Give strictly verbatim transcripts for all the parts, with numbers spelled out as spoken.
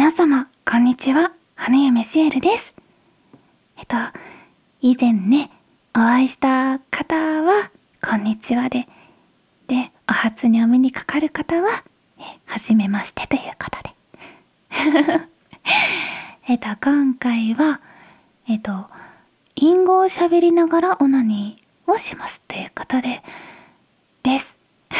皆様こんにちは、花嫁シエルです。えっと以前ねお会いした方はこんにちはで、でお初にお目にかかる方はえはじめましてということでえっと今回はえっと隠語を喋りながらオナニーをしますということでです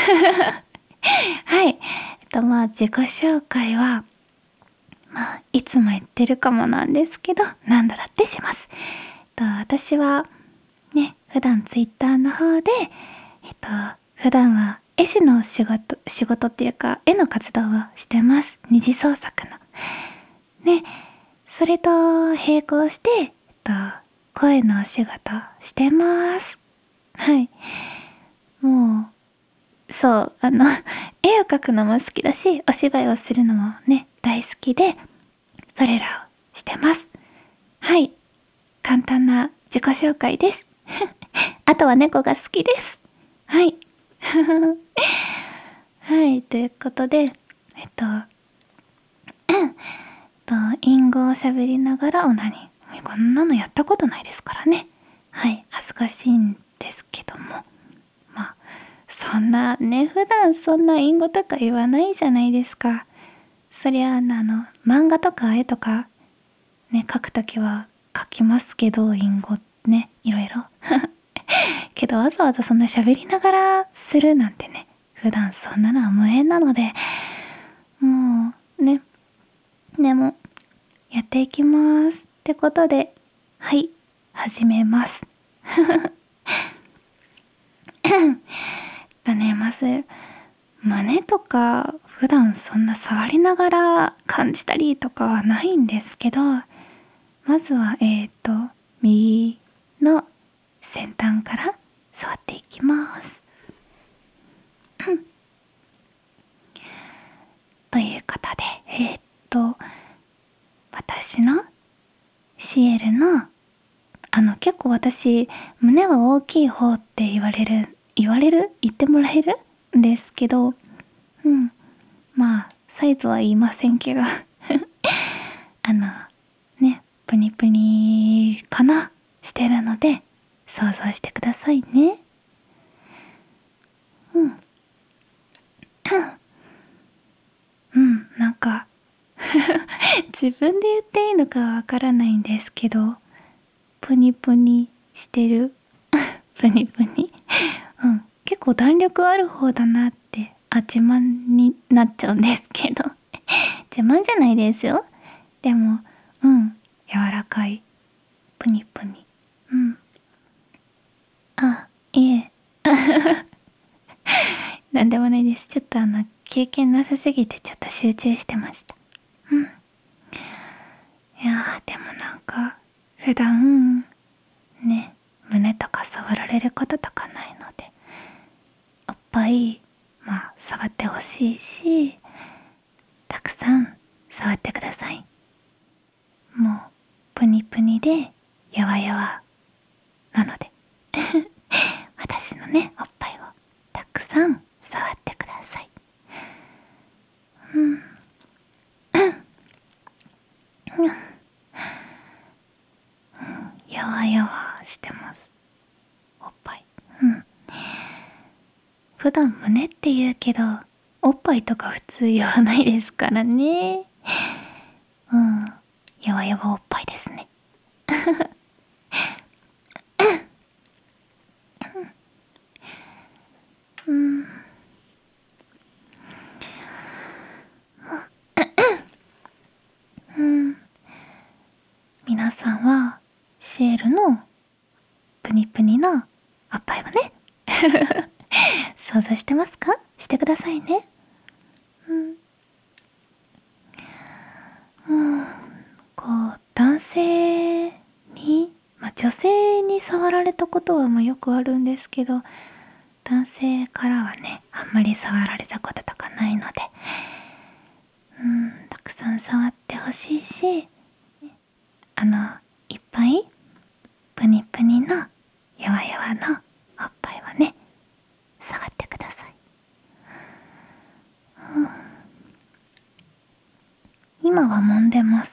はい。えっとまあ自己紹介はまあいつも言ってるかもなんですけど何度だってします。えっと私はね普段ツイッターの方でえっと普段は絵師の仕事仕事っていうか絵の活動をしてます。二次創作のね。それと並行してえっと声のお仕事してます。はい。もうそうあの絵を描くのも好きだしお芝居をするのもね大好きでそれらをしてます。はい、簡単な自己紹介ですあとは猫が好きです。はいはいということでえっとと隠語を喋りながらオナニー、こんなのやったことないですからね。はい恥ずかしいんですけども、まあそんなね普段そんな隠語とか言わないじゃないですか。そりゃあの漫画とか絵とかね描くときは描きますけど隠語ねいろいろけどわざわざそんな喋りながらするなんてね普段そんなのは無縁なので、もうねでもやっていきますってことで、はい始めますだね。まず胸とか普段そんな触りながら感じたりとかはないんですけど、まずはえーと右の先端から触っていきますということでえー、っと私のシエルのあの結構私胸は大きい方って言われる言われる言ってもらえるんですけど、うんまあサイズは言いませんけどあのねプニプニかなしてるので想像してくださいね。うんうんなんか自分で言っていいのかはわからないんですけどプニプニしてるプニプニうん結構弾力ある方だなってあ自慢になっちゃうんですけど自慢じゃないですよ。でもうん柔らかいプニプニうんあいえなんでもないです。ちょっとあの経験なさすぎてちょっと集中してました。うんいやーでもなんか普段ね胸とか触られることとかないのでおっぱいまあ触ってほしいしたくさん触ってください。もうプニプニでやわやわなので私のねおっぱいをたくさん触ってください。うんやわやわしてますおっぱい。うん普段胸って言うけどおっぱいとか普通言わないですからね。うんやわやわおっぱいですねうんうん皆さんはシエルのプニプニのおっぱいはね想像してますか？してくださいね。うんうんこう男性に、まあ、女性に触られたことはまあよくあるんですけど男性からはねあんまり触られたこととかないので、うんたくさん触ってほしいしあのいっぱいプニプニのやわやわのおっぱいはね触ってください。うん、今今は揉んでます。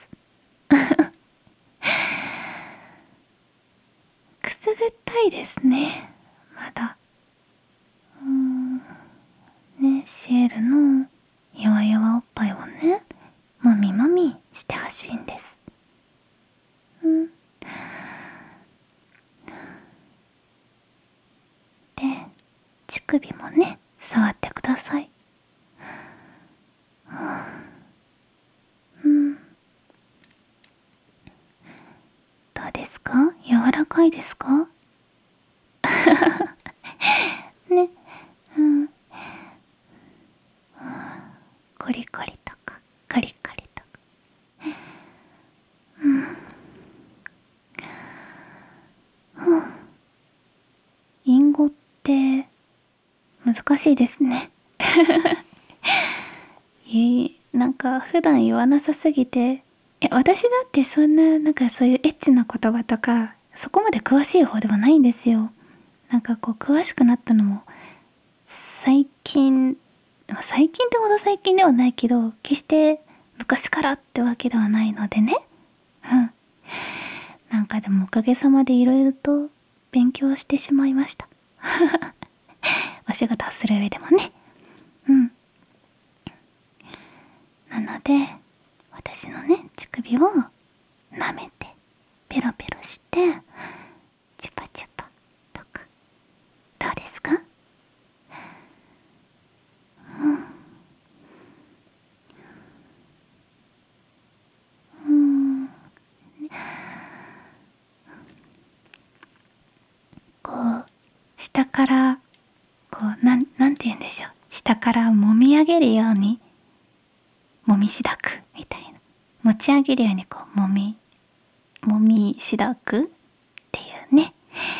くすぐったいですね、まだ。うーんね、シエルの弱々おっぱいをね、もみもみしてほしいんです。うん。で、乳首もね、触ってください。うん。どうですか？柔らかいですか？ね。うん。コリコリとかカリカリとか。うん。隠語って難しいですね。いい、なんか普段言わなさすぎて、え、私だってそんな、なんかそういうエッチな言葉とか、そこまで詳しい方ではないんですよ。なんかこう、詳しくなったのも、最近、最近ってほど最近ではないけど、決して昔からってわけではないのでね。うん。なんかでもおかげさまでいろいろと勉強してしまいました。お仕事をする上でもね。うん。なので、私のね、乳首を舐めて、ペロペロして、チュパチュパとか、どうですか？うん。こう、下から、こう、なん、なんて言うんでしょう。下から揉み上げるように、揉みしだく、みたいな。持ち上げるようにこう、揉み、揉みしだくっていうね。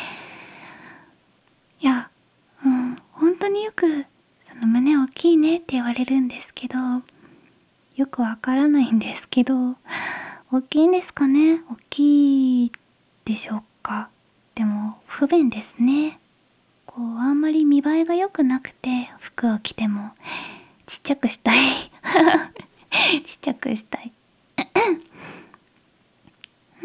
いや、うん、本当によく、その胸大きいねって言われるんですけど、よくわからないんですけど、大きいんですかね？大きいでしょうか？でも、不便ですね。こう、あんまり見栄えが良くなくて、服を着ても、ちっちゃくしたい。ちっちゃくしたい。うん。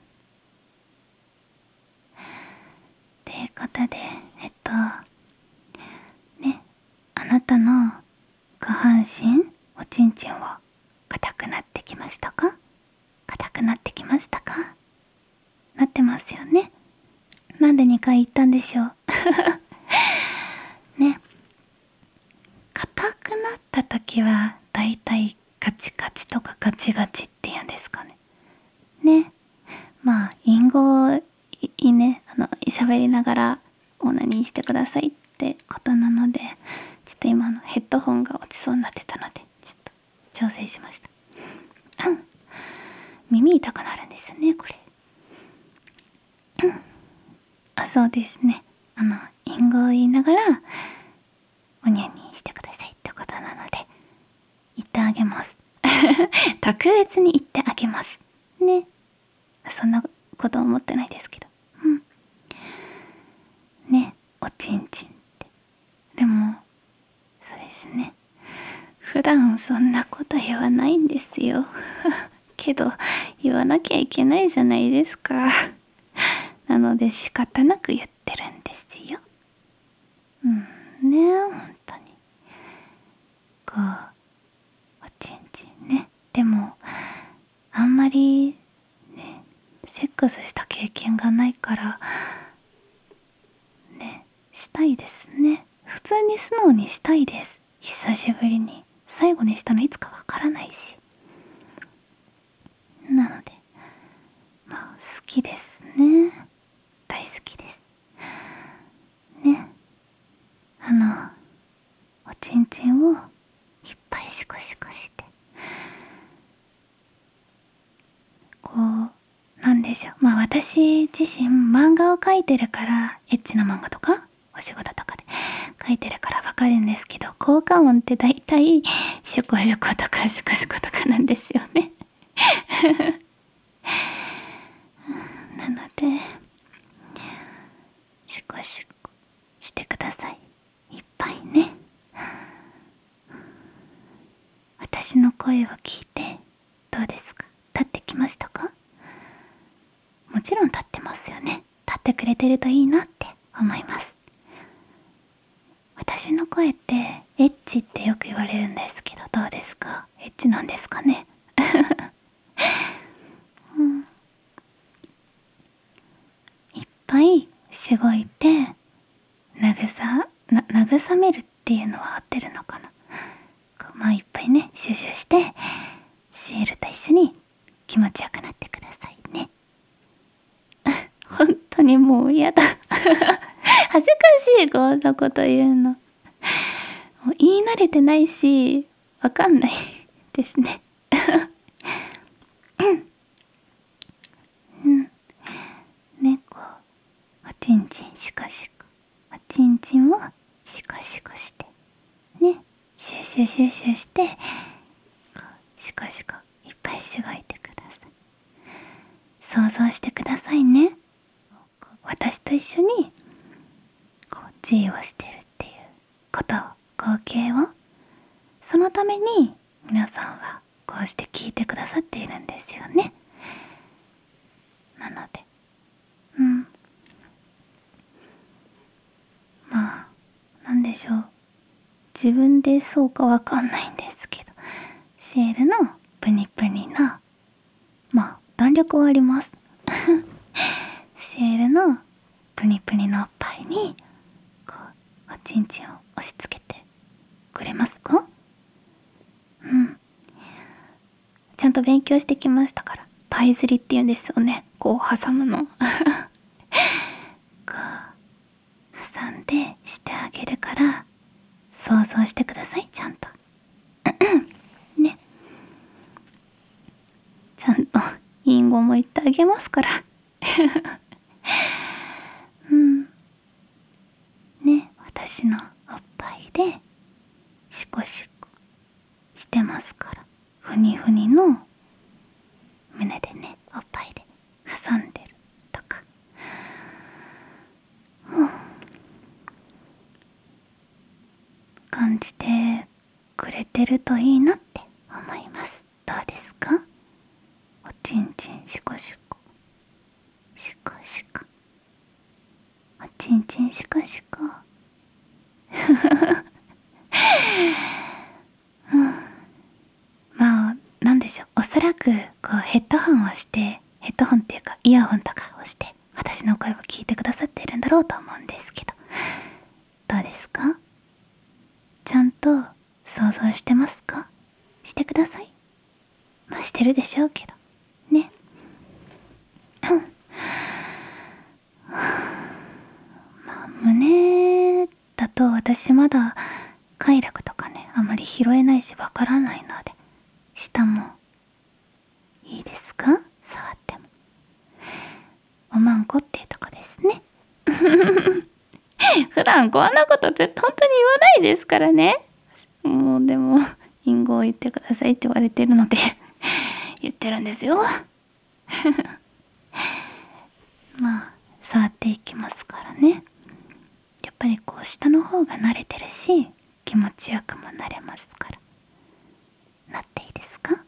ということで、えっと、ね、あなたの下半身、おちんちんは硬くなってきましたか？硬くなってきましたか？なってますよね。なんでにかい言ったんでしょう。ね。硬くなった時は、だいたいカチカチとかガチガチって言うんですかね。ね。まあ、隠語をいいね、あの、喋りながらオナニーしてくださいってことなので、ちょっと今のヘッドホンが落ちそうになってたので、ちょっと調整しました。耳痛くなるんですよね、これ。あ、そうですね。あの、隠語を言いながら、おにゃにしてくださいってことなので、言ってあげます。特別に言ってあげます。ね。そんなこと思ってないですけど。うん。ね、おちんちんって。でも、そうですね。普段そんなこと言わないんですよ。けど、言わなきゃいけないじゃないですか。なので仕方なく言ってるんですよ。うんね、本当に。こう、おちんちんね。でも、あんまり、ね、セックスした経験がないから、ね、したいですね。普通に素直にしたいです。久しぶりに。最後にしたのいつかわからないし。なので、まあ、好きですね。大好きです。ね。あの、おちんちんをいっぱいシコシコして。こう、なんでしょう。まあ私自身漫画を描いてるから、エッチな漫画とか、お仕事とかで描いてるからわかるんですけど、効果音って大体、シュコシュコとかシュコシュコとかなんですよね。なので、シュコシュコしてください。いっぱいね。私の声を聞いて、 ちろん立ってますよね。立ってくれてるといいなって思います。私の声ってエッチってよく言われるんですけど、どうですか？エッチなんですかね？うん、いっぱいしごいて慰な慰めるっていうのは合ってるのかな。まあいっぱいねシュシュしてシールと一緒に気持ちよくなってくださいね。本当にもう嫌だ。恥ずかしい、こんなこと言うの。もう言い慣れてないしわかんないですね。うん。ね、こうおちんちんシカシカ、おちんちんをシカシカしてね、シュシュシュシュしてこうシカシカいっぱいしごいてください。想像してくださいね。私と一緒にこう G をしてるっていうことを、光景を、そのために皆さんはこうして聞いてくださっているんですよね。なのでうんまあなんでしょう、自分でそうかわかんないんですけど、シエルのプニプニな、まあ弾力はあります。シエルのプニプニのおっぱいにこうおちんちんを押し付けてくれますか？うん、ちゃんと勉強してきましたから。パイ釣りって言うんですよね、こう挟むの。こう挟んでしてあげるから想像してください、ちゃんと。ね、ちゃんと隠語も言ってあげますから。うんね、私のおっぱいでシコシコしてますから。ふにふにの胸でね、おっぱいで挟んでるとか、うん、感じてくれてるといいなって思います。どうですか？おちんちんシコシコシコシコ、おちんちんシコシコ。まあなんでしょう、おそらくこうヘッドホンをしてヘッドホンっていうかイヤホンとかをして私の声を聞いてくださっているんだろうと思うんですけど、どうですか？ちゃんと想像してますか？してください。まあしてるでしょうけどね。まあ胸だと私まだ快楽とかねあまり拾えないしわからないので、下もいいですか？触っても。おまんこっていうとこですね。普段こんなこと絶対本当に言わないですからね。もうでも隠語を言ってくださいって言われてるので言ってるんですよ。まあ触っていきますからね。やっぱりこう下の方が慣れてるし気持ちよくもなれますから。なっていいですか？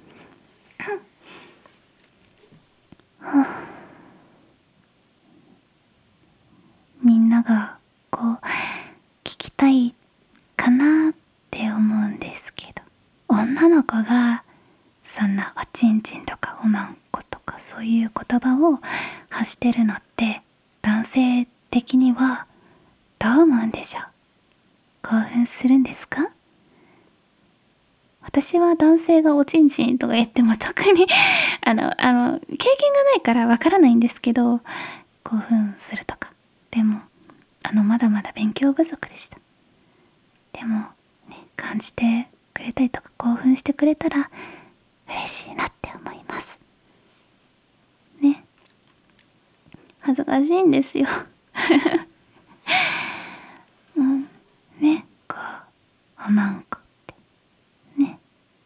みんながこう聞きたいかなって思うんですけど、女の子がそんなおちんちんとかおまんことかそういう言葉を発してるのって男性的にはどう思うんでしょう？興奮するんですか？私は男性がおちんちんとか言っても特にあのあの経験がないからわからないんですけど、興奮するとか、でもあのまだまだ勉強不足でした。でもね、感じてくれたりとか興奮してくれたら嬉しいなって思いますね。恥ずかしいんですよ。うんね、こうおまんこってね、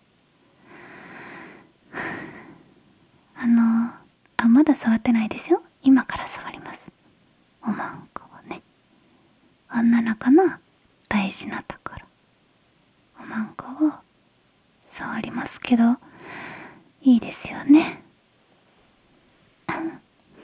あのあまだ触ってないですよ。今から触ります。おまんこをね、女の子の大事なところ、おまんこを触りますけどいいですよね。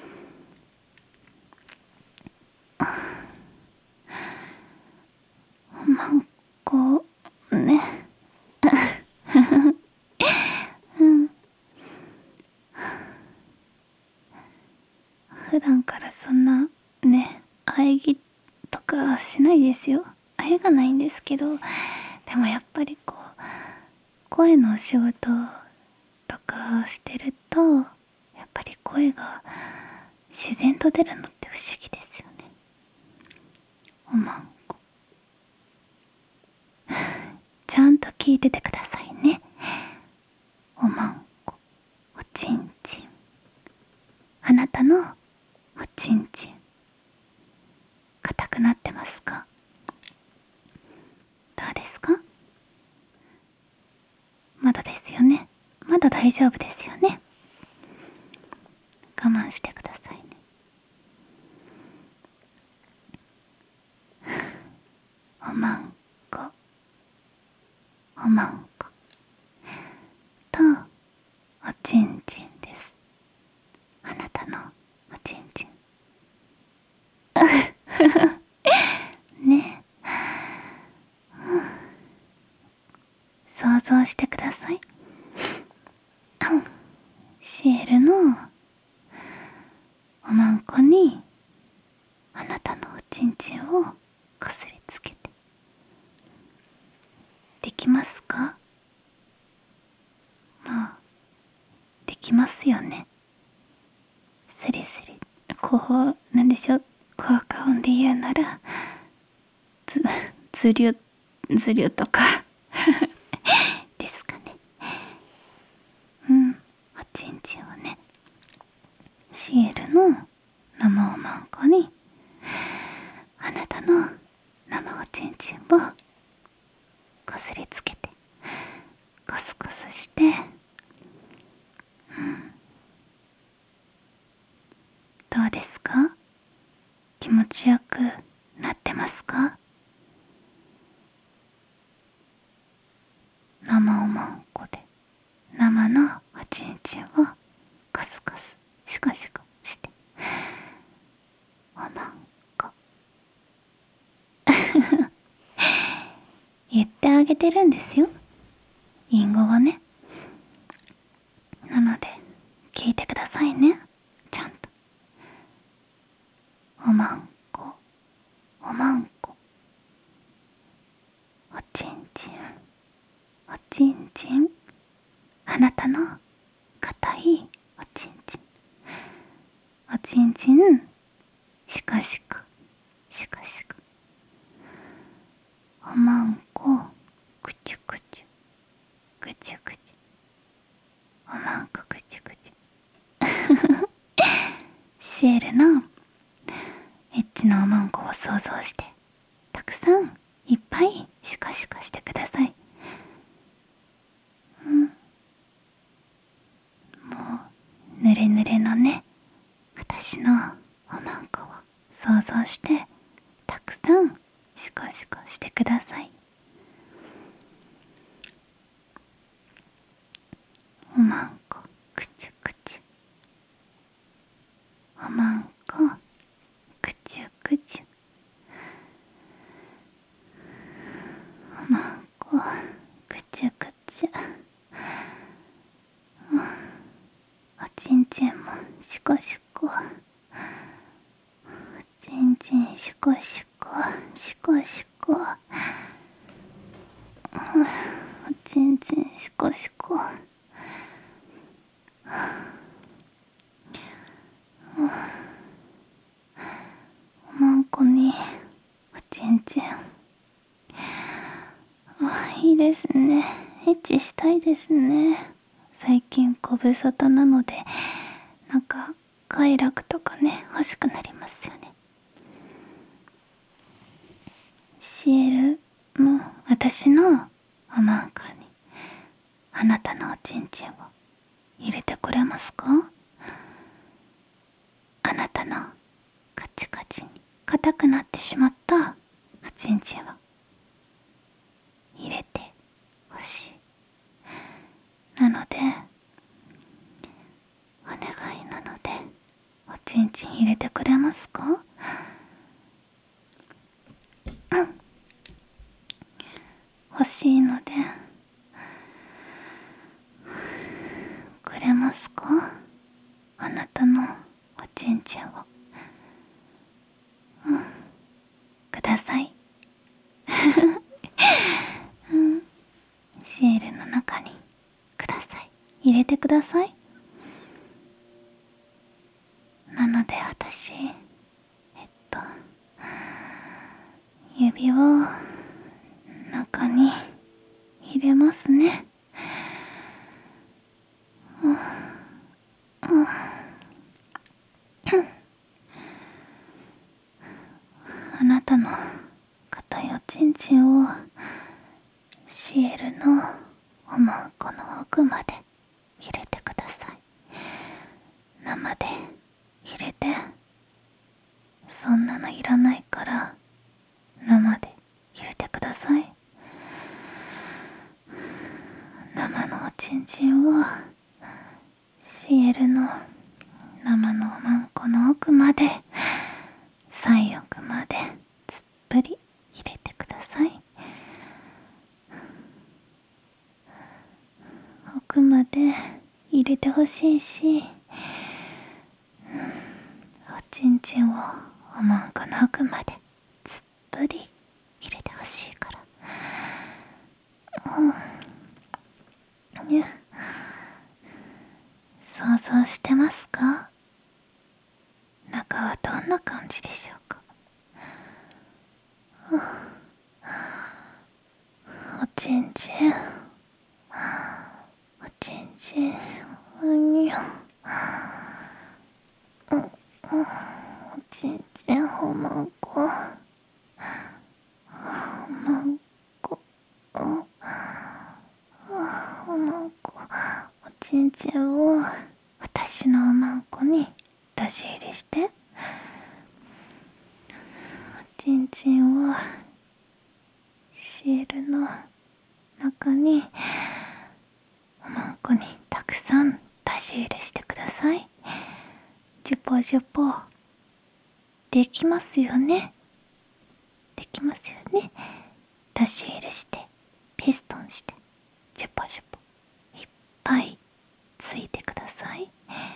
普段からそんなね喘ぎとかしないですよ。喘がないんですけど、でもやっぱりこう声のお仕事とかしてるとやっぱり声が自然と出るのって不思議ですよね。おまんこちゃんと聞いててくださいね。おまんこ、おちんちん、あなたのおちんちん硬くなってますか？どうですか？まだですよね。まだ大丈夫ですよね。我慢してくださいね。おまんこ、おまんことおちんちんです。あなたのおちんちんねえ、想像してください。シエルのおまんこにあなたのおちんちんをこすりつけて、できますか？まあできますよね。スリスリ、こうなんでしょう、効果音で言うならずずりゅずりゅとかですかね。うん、おちんちんをね、シエルの生おまんこにあなたの生おちんちんをこすりつけてコスコスして、うん、どうですか？気持ちよくなってますか？生おまんこで生のおちんちんをコスコスシコシコしておまんこ言ってあげてるんですよ、隠語はね。なので聞いてくださいね、ちゃんと。おまんこ、おまんこ、おちんちん、おちんちん、あなたの硬いおちんちん、おちんちんシコシコシコシコ、おまんこくちゅくちゅぐちゅぐちゅ、おまんこぐちゅぐちゅシエルのエッチなおまんこを想像してたくさんいっぱいシコシコしてください。うん、もうぬれぬれのね私のおまんこを想像してたくさんシコシコしてください。おまんこくちゅくちゅ、おまんこくちゅくちゅ、おまんこくちゅくちゅ、おちんちんもシコシコ、おちんちんシコシコシコシコ、おちんちんシコシコ、おまんこにおちんちん、あ、いいですね。エッチしたいですね。最近ご無沙汰なのでなんか快楽とかね欲しくなりますよね。シエルも私のおまんこにあなたのおちんちんを入れてくれますか？あなたのカチカチに硬くなってしまったおちんちんを入れてほしい。なのでお願いなのでおちんちん入れてくれますか？うん、欲しいのでくれますか？あなたのおちんちんをシエルの中にください。入れてください。なので私、えっと、指を中に入れますね。あなたの硬いおちんちんをシエルのおまんこの奥まで入れてください。生で入れて。そんなのいらないから生で入れてください。生のおちんちんをシエルの生のおまんこの奥まで、最奥までつっぷり入れてください。奥まで入れてほしいし、おちんちんをおまんこの奥までつっぷり入れてほしいから。うん。ね、想像してますか？中はどんな感じでしょうか？おちんちん、おちんちん、にゃ、おちんちん、おまんこ、おまんこ、おまんこ、おちんちんを私のおまんこに出し入れして。おちんちんをシエルの中に、おまんこにたくさん出し入れしてください。ジュポジュポできますよね。できますよね。出し入れしてピストンしてジュポジュポいっぱいついてください。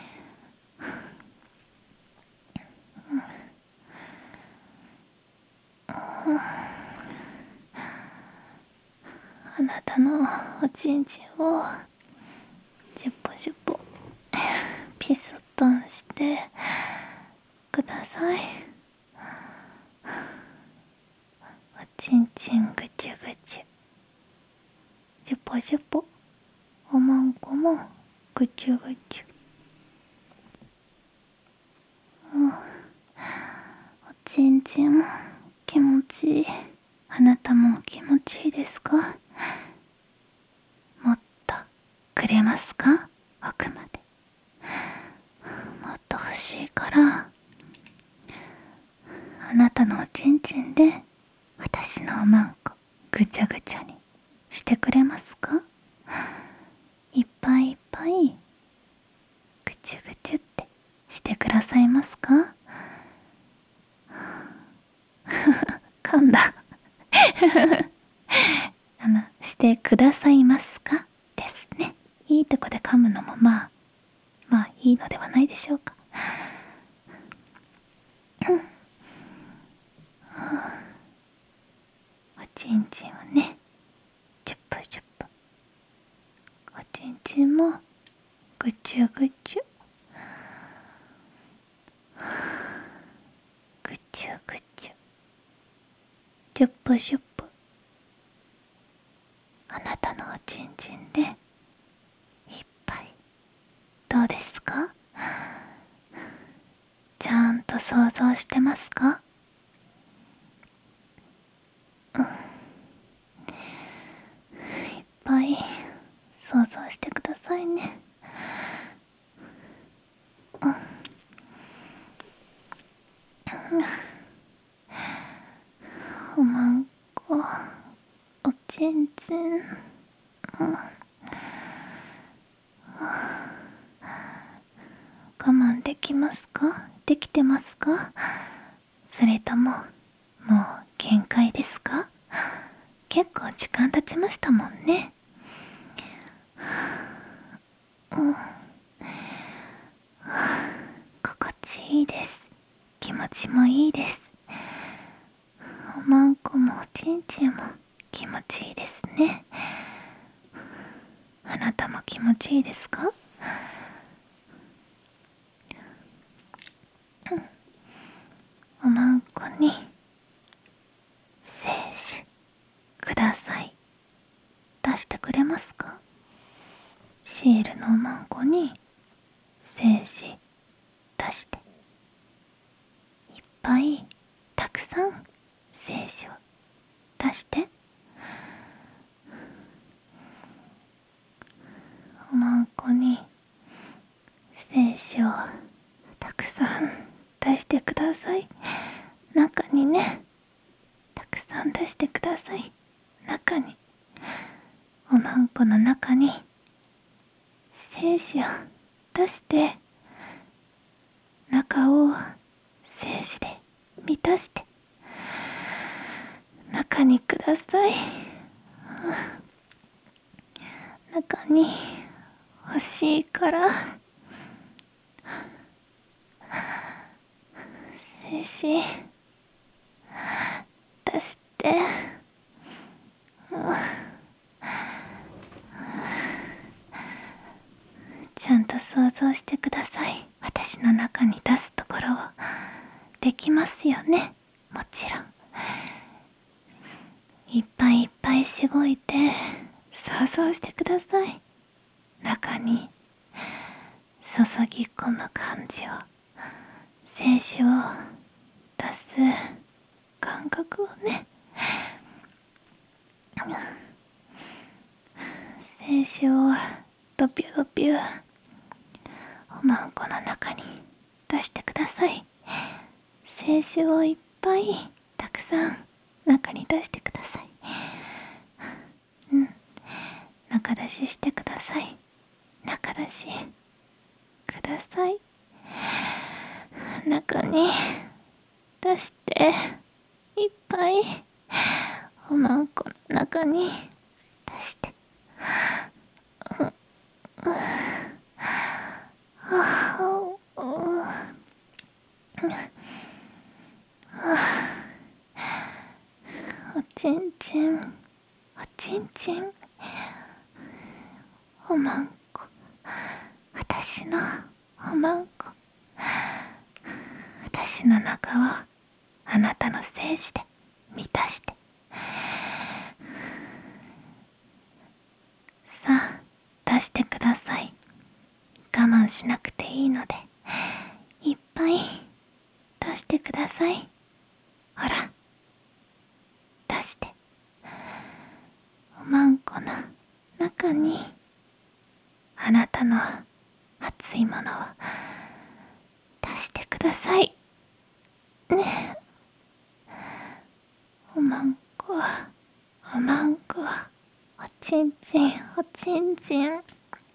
あなたのおちんちんをジュポジュポピストンしてください。おちんちんぐちゅぐちゅ、ジュポジュポ、おまんこもぐちゅぐちゅ。うん、おちんちん気持ちいい。あなたも気持ちいいですか？もっとくれますか？奥までもっと欲しいから、あなたのおちんちんで私のおまんこぐちゃぐちゃにしてくれますか？いっぱいいっぱいぐちゅぐちゅってしてくださいますか？噛んだあのしてくださいますかですね。いいとこで噛むのもまあまあいいのではないでしょうか。おちんちんをね、チュップチュップ、おちんちんもぐちゅぐちゅ、ぐちゅぐちゅ、チュップチュップ。あなたのおちんちんでいっぱい。どうですか？ちゃんと想像してますか？うん、いっぱい想像してくださいね。うん、うん、おまんこ、おちんちん、うん、我慢できますか？できてますか？それとももう限界ですか？結構時間経ちましたもんね。うん、心地いいです。気持ちもいいです。おまんこもおちんちんも気持ちいいですね。 なたも気持ちいいですか？おまんこに精子ください出してくれますか？シエルのおまんこに精子出して、いっぱいたくさん精子を出して。おまんこに精子をたくさん出してください。中にね、たくさん出してください。中に、おまんこの中に精子を出して、中を精子で満たして、中にください。中に欲しいから精子出して。ちゃんと想像してください。私の中に出すところを。できますよね、もちろん。いっぱいいっぱいしごいて想像してください。中に注ぎ込む感じを、精子を出す感覚をね。精子をドピュドピュおまんこの中に出してください。精子をいっぱいたくさん中に出してください。うん、中出ししてください。中出しください。中に出していっぱいおまんこの中に出して。おちんちん、おちんちん、おまんこ、私のおまんこ、私の中をあなたの精子で満たして。さあ出してください。我慢しなくていいのでいっぱい出してください。ほら出して。おまんこの中にあなたの熱いものを出してくださいね。おまんこ、おまんこ、おちんちん、おちんちん。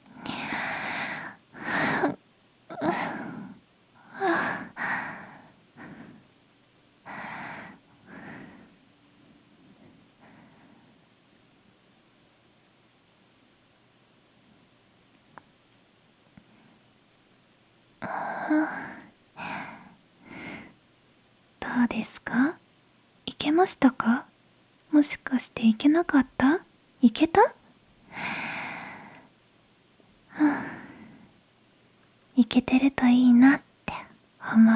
どうですか？いけましたか？もしかしていけなかった？いけた？いけてるといいなって思う。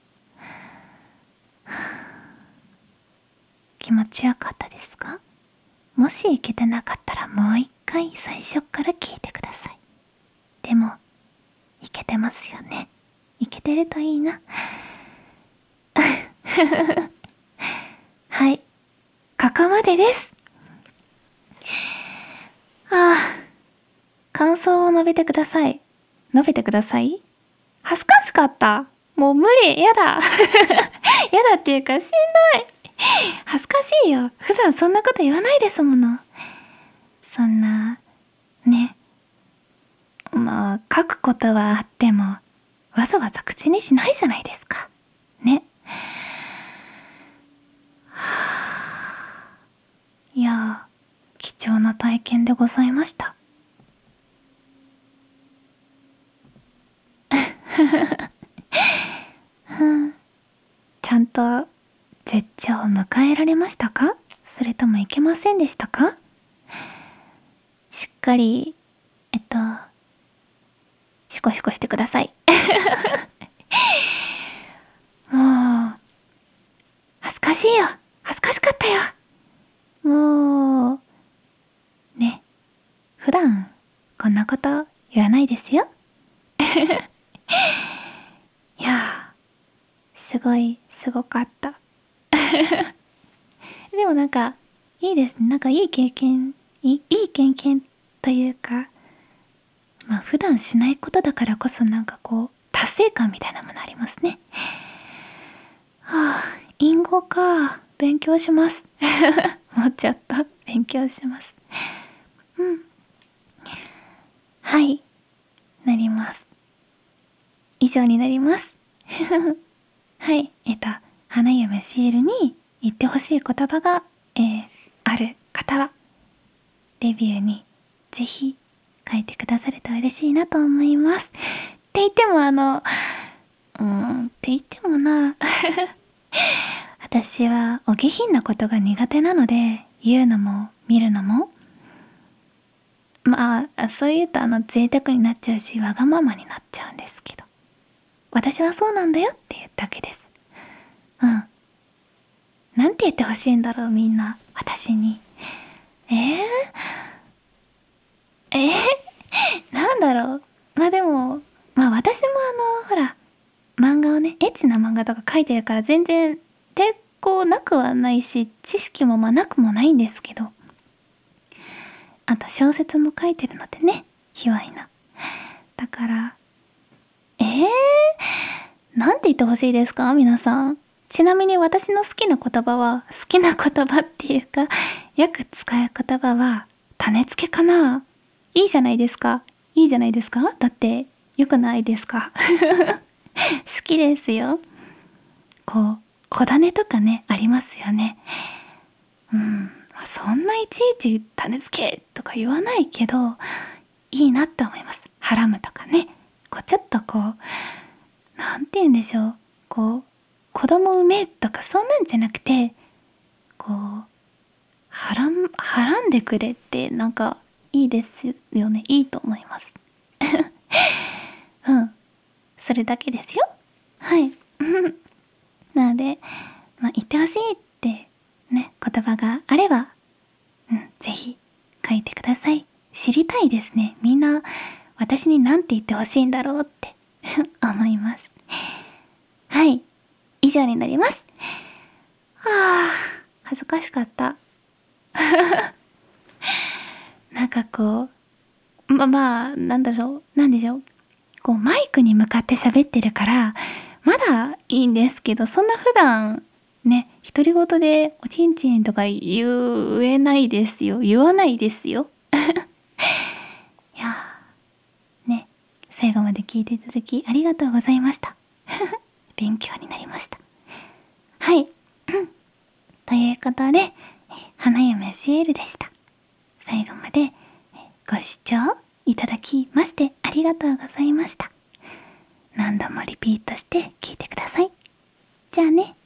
気持ちよかったですか？もしいけてなかったらもう一回最初から聞いてください。でもいけてますよね。いけてるといいな。はい、ここまでです。ああ、感想を述べてください。述べてください。恥ずかしかった。もう無理。やだ。やだっていうかしんどい。恥ずかしいよ。普段そんなこと言わないですもの。そんな、ね。まあ、書くことはあっても、わざわざ口にしないじゃないですか。ね。いやー、貴重な体験でございました。ちゃんと絶頂を迎えられましたか？それともいけませんでしたか？しっかりコシコしてください。もう、恥ずかしいよ。恥ずかしかったよ。もう、ね、普段、こんなこと言わないですよ。いやー、すごい、すごかった。でもなんか、いいですね。なんかいい経験、いいい経験というか、まあ普段しないことだからこそなんかこう、達成感みたいなものありますね。はあ、隠語か。勉強します。もうちょっと勉強します。うん。はい。なります。以上になります。はい。えっと、花嫁シエルに言ってほしい言葉が、えー、ある方は、レビューにぜひ書いてくださると嬉しいなと思います。って言ってもあの、うーん、って言ってもな、私はお下品なことが苦手なので、言うのも見るのも、まあ、そう言うとあの贅沢になっちゃうし、わがままになっちゃうんですけど、私はそうなんだよっていうだけです。うん。なんて言ってほしいんだろう、みんな。私に。えー、えー、なんだろう。まあでも、まあ私もあの、ほら、漫画をね、エッチな漫画とか書いてるから全然抵抗なくはないし、知識もまあなくもないんですけど、あと小説も書いてるのでね、卑猥な。だから、えー、なんて言ってほしいですか皆さん。ちなみに私の好きな言葉は、好きな言葉っていうか、よく使う言葉は、種付けかな。いいじゃないですか。いいじゃないですか。だって、良くないですか。好きですよ。こう、小種とかね、ありますよね。うん。そんないちいち種付けとか言わないけど、いいなって思います。ハラムとかね。こう、ちょっとこう、なんて言うんでしょう。こう、子供産めとかそんなんじゃなくて、こう、はらん、はらんでくれってなんかいいですよね。いいと思います。うん。それだけですよ。はい。なので、まあ、言ってほしいってね、言葉があれば、うん、ぜひ書いてください。知りたいですね。みんな私に何て言ってほしいんだろうって思います。はい。以上になります。はあ、恥ずかしかった。なんかこう、ま、まあ、なんだろう、なんでしょう。こう、マイクに向かって喋ってるから、まだいいんですけど、そんな普段、ね、独り言でおちんちんとか言えないですよ。言わないですよ。いやー、ね、最後まで聞いていただきありがとうございました。勉強になりました。はい。ということで、花嫁シエルでした。最後までご視聴いただきましてありがとうございました。何度もリピートして聞いてください。じゃあね。